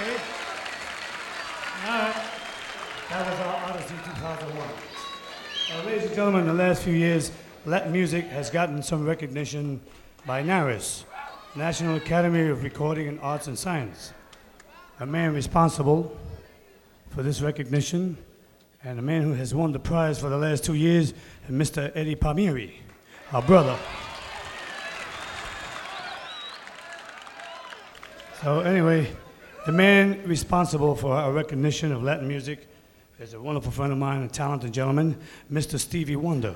Okay. All right. That was our Odyssey 2001. Ladies and gentlemen, in the last few years, Latin music has gotten some recognition by NARAS, National Academy of Recording in Arts and Science. A man responsible for this recognition and a man who has won the prize for the last 2 years, Mr. Eddie Palmieri, our brother. So anyway, the man responsible for our recognition of Latin music is a wonderful friend of mine, a talented gentleman, Mr. Stevie Wonder.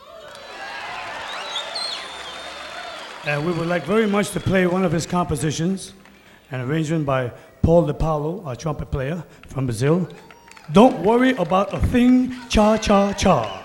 And we would like very much to play one of his compositions, an arrangement by Paul DePaulo, our trumpet player from Brazil. Don't worry about a thing, cha-cha-cha.